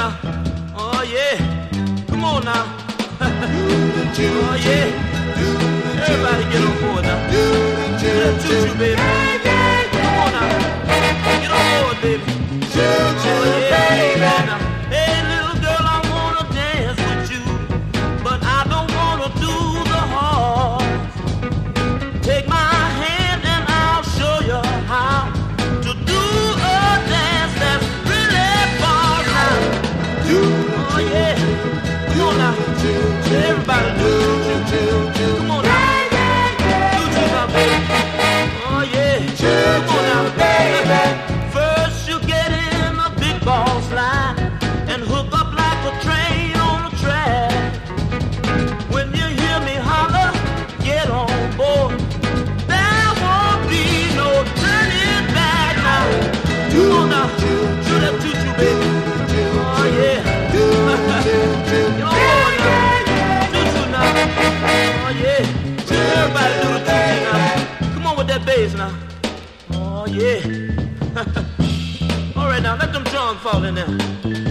now. Oh yeah. Come on now. Oh yeah. Everybody get on board now. Little choo-choo, baby. Come on now. Get on board, baby. Oh yeah. Now. Hey, little girl, I wanna dance with you, but I don't wanna do the hard. Take my hand and I'll show you how to do a dance that's really far now. Oh yeah. Come on now. Everybody do choo-choo. Come on now. Choo-choo now, baby. Oh yeah. Come on now, baby. First you get in a big ball slide and hook up like a train on a track. When you hear me holler, get on board. There won't be no turning back now. Come on now. Do that choo-choo, baby. Oh yeah. Get on board now. Choo-choo now. Oh yeah. Everybody do the choo-choo now. Come on with that bass now. Oh yeah. All right now, let them drums fall in there.